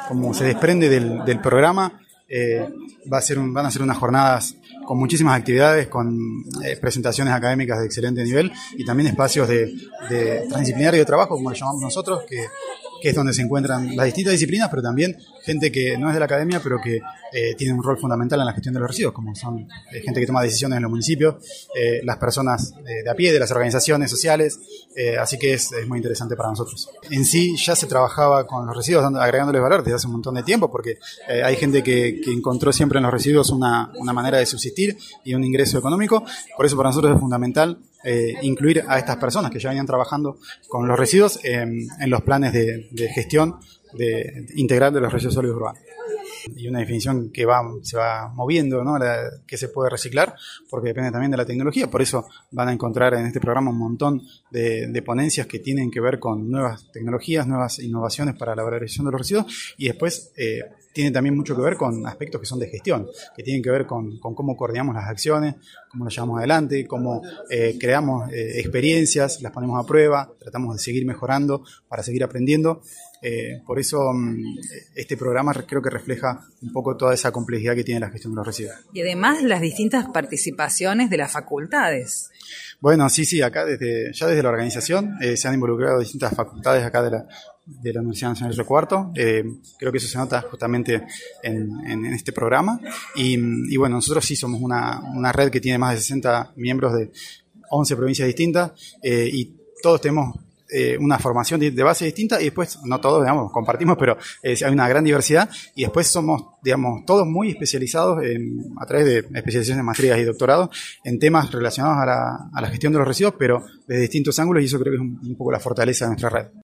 como se desprende del programa, van a ser unas jornadas con muchísimas actividades, con presentaciones académicas de excelente nivel y también espacios de transdisciplinario de trabajo, como lo llamamos nosotros, que es donde se encuentran las distintas disciplinas, pero también gente que no es de la academia, pero que tiene un rol fundamental en la gestión de los residuos, como son gente que toma decisiones en los municipios, las personas de a pie, de las organizaciones sociales, así que es muy interesante para nosotros. En sí ya se trabajaba con los residuos agregándoles valor desde hace un montón de tiempo, porque hay gente que encontró siempre en los residuos una manera de subsistir y un ingreso económico. Por eso para nosotros es fundamental incluir a estas personas que ya venían trabajando con los residuos en los planes de gestión integral de los residuos sólidos urbanos. Y una definición que se va moviendo, ¿no? Que se puede reciclar, porque depende también de la tecnología. Por eso van a encontrar en este programa un montón de ponencias que tienen que ver con nuevas tecnologías, nuevas innovaciones para la valorización de los residuos, y después tiene también mucho que ver con aspectos que son de gestión, que tienen que ver con cómo coordinamos las acciones, cómo las llevamos adelante, cómo creamos experiencias, las ponemos a prueba, tratamos de seguir mejorando para seguir aprendiendo. Por eso este programa creo que refleja un poco toda esa complejidad que tiene la gestión de los residuos. Y además las distintas participaciones de las facultades. Bueno, sí, acá ya desde la organización se han involucrado distintas facultades acá de la Universidad Nacional de Río Cuarto. Creo que eso se nota justamente en este programa. Y bueno, nosotros sí somos una red que tiene más de 60 miembros de 11 provincias distintas y todos tenemos una formación de base distinta y después, no todos, digamos, compartimos, pero hay una gran diversidad y después somos, digamos, todos muy especializados a través de especializaciones de maestrías y doctorados en temas relacionados a la gestión de los residuos, pero desde distintos ángulos, y eso creo que es un poco la fortaleza de nuestra red.